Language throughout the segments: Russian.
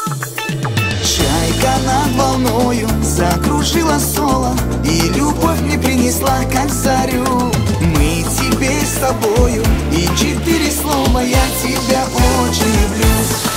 Чайка над волною закружила соло, и любовь мне принесла, как зарю. Мы теперь с тобою, и 4 слова: я тебя очень люблю.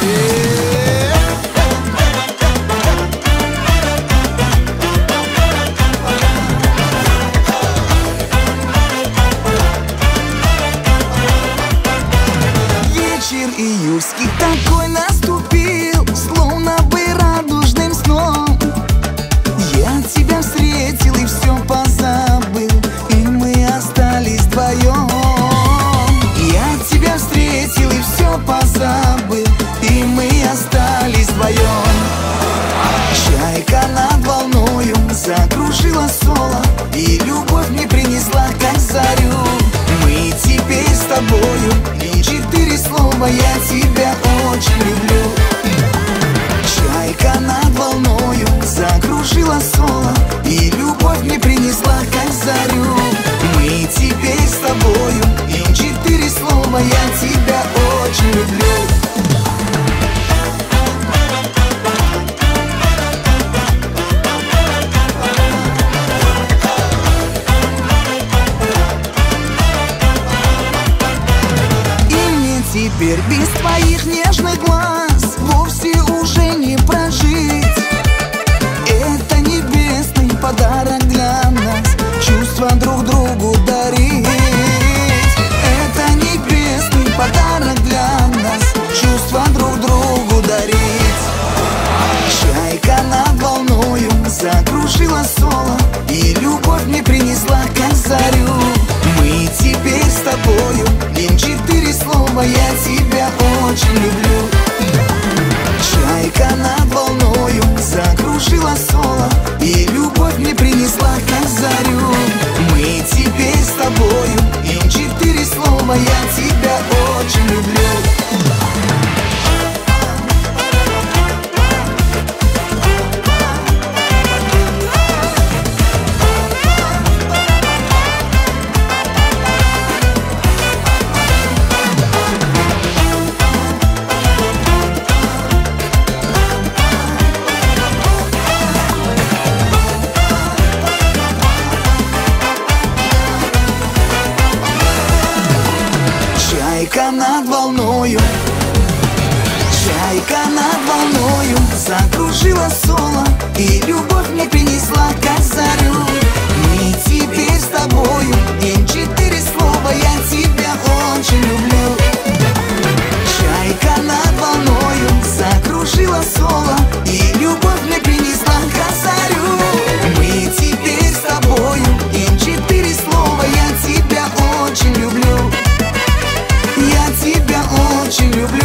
Вечер июльский такой наступил, словно бы радужным сном. Я тебя встретил и все позабыл, и мы остались вдвоем. Я тебя встретил и все позабыл, и мы остались вдвоем. Чайка над волною закружила соло, и любовь мне принесла, как зарю. Мы теперь с тобою, и 4 слова: я тебя очень люблю. Чайка над волною закружила соло, и любовь мне принесла, как зарю. Мы теперь с тобою, и 4 слова: я тебя очень люблю. Теперь без твоих нежных глаз вовсе уже не прожить. Это небесный подарок для нас, чувства друг другу дарить. Это небесный подарок для нас, чувства друг другу дарить. Чайка над волною закружила соло, и любовь мне принесла, как зарю. Мы теперь с тобою, и 4 слова: я тебя очень люблю. Чайка над волною закружила соло, и любовь мне принесла, как зарю. Мы теперь с тобою, и 4 слова: я тебя очень люблю. Чайка над волною, чайка над волною закружила соло, и любовь мне принесла, как зарю. Мы теперь с тобою, и 4 слова: я тебя очень люблю. Чайка над волною закружила соло, и любовь мне принесла, как зарю. Мы теперь с тобою, и 4 слова: я тебя очень люблю. Я тебя очень люблю.